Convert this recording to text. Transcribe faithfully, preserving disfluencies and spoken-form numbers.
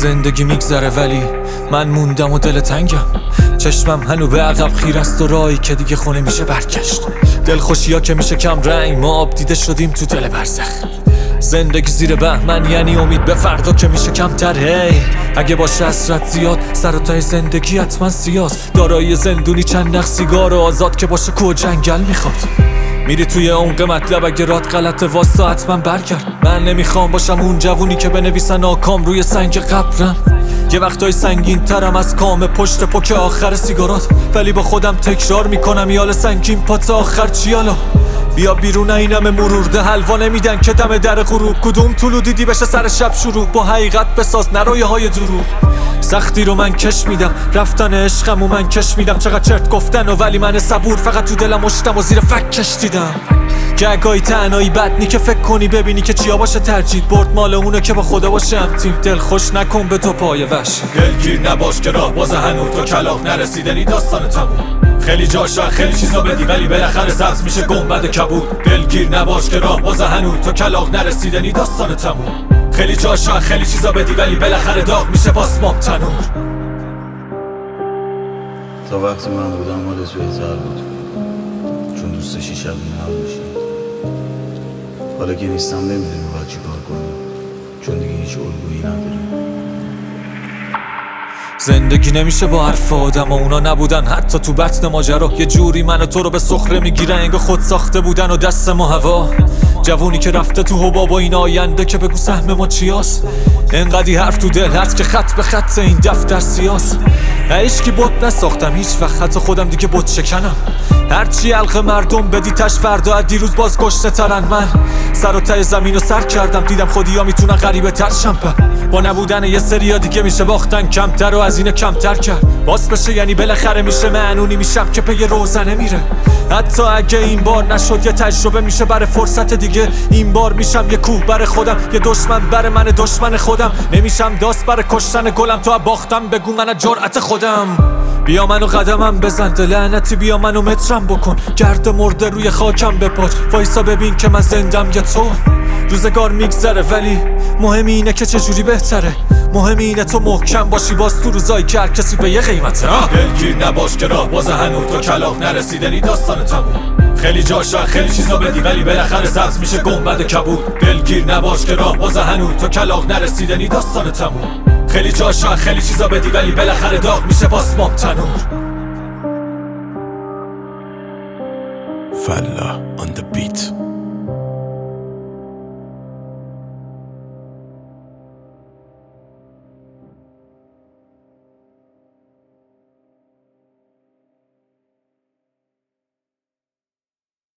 زندگی میگذره ولی من موندم و دل تنگم. چشمم هنو به عقب خیر است و راهی که دیگه خونه میشه برگشت. دلخوشی ها که میشه کم رنگ، ما آب دیده شدیم تو دل برزخ. زندگی زیر بهمن یعنی امید به فردا که میشه کمتر. هی اگه باشه حسرت زیاد، سر و ته زندگی حتما سیاست. دارایی زندونی چند نخ سیگار و آزاد که باشه کو جنگل میخواد. میری توی عمق مطلب، اگه رات غلطه واسه حتما برگرد. من نمیخوام باشم اون جوونی که بنویسن آکام روی سنگ قبرم. یه وقتای سنگین ترم از کام پشت پک آخر سیگارات، ولی با خودم تکرار میکنم یال سنگین پا تا آخر چیالا. بیا بیرون اینم مرورده حلوا نمیدن که دم در غروب. کدوم طلو دیدی بشه سر شب شروع، با حقیقت بساز نرویه های دروغ. سختی رو من کش میدم، رفتن عشقم و من کش میدم. چقدر چرت گفتن و ولی من صبور فقط تو دلم مشتم و زیر فکش دیدم. گگایی تنهایی بد نی که فکر کنی ببینی که چیا باشه ترجیح. برد مال اونه که با خدا باشه هم تیم. دل خوش نکن به تو پای وحشی. دلگیر نباش که راه باز هنوز تو کلاغ نرسیدنی داستان تموم. خیلی جاشا خیلی چیزا بدی ولی بالاخره سبز میشه گنبد کبود. دلگیر نباش که راه باز هنوز تو کلاغ نرسیدنی داستان تموم. خیلی جاشا خیلی چیزا بدی ولی بالاخره داغ میشه واسمام تنور. تا وقتی من بودم حالت بهتر بود، چون دوست داشتی شب نهار میشی. حالا که نیستم نمیدونی باید چی کار کنی، چون دیگه هیچ الگویی نداری. زندگی نمیشه با حرف آدم و اونا نبودن حتی تو بطن ماجرا. یه جوری من و تو رو به سخره میگیرن انگار خود ساخته بودن و دست ما هوا. جوونی که رفته تو حباب و این آینده که بگو سهم ما چیاست. انقدی حرف تو دل هست که خط به خط این دفتر سیاست. عشقی بوت نساختم هیچ وقت، حتی خودم دیگه بوت شکنم. هرچی حلق مردم بدی تش فردا از دیروز باز گشته ترن. من سر و ته زمین رو سر کردم، دیدم خودی ها میتونن غریبه تر شمپن. با نبودن یه سری ها دیگه میشه باختن کمتر و از اینه کمتر کرد. باز بشه یعنی بالاخره میشه معنونی میشم که پی روزنه میره. حتی اگه این بار نشد یه تجربه میشه برای فرصت دیگه. این بار میشم یه کوه بر خودم، یه دشمن بر من دشمن خودم. نمیشم داست بر کشتن گلم، تو باختم بگو من جرأت خودم. بیا منو قدمم بزن لعنتی، بیا منو مترم بکن. گرد مرده روی خاکم بپاچ، وایسا ببین که من زندم یا تو. روزگار میگذره ولی مهم اینه که چجوری بهتره. مهم اینه تو محکم باشی باز تو روزایی که هر کسی به یه قیمته. دلگیر نباش که راه باز هنوز تو کلاغ نرسیدنی داستان تموم. خیلی جاشا خیلی چیزا بدی ولی بالاخره سبز میشه گنبد کبود. دلگیر نباش که راه باز هنوز تو کلاغ نرسیدنی داستان تموم. خیلی جاشا خیلی چیزا بدی ولی بالاخره داغ میشه واسمام تنور. فلا on the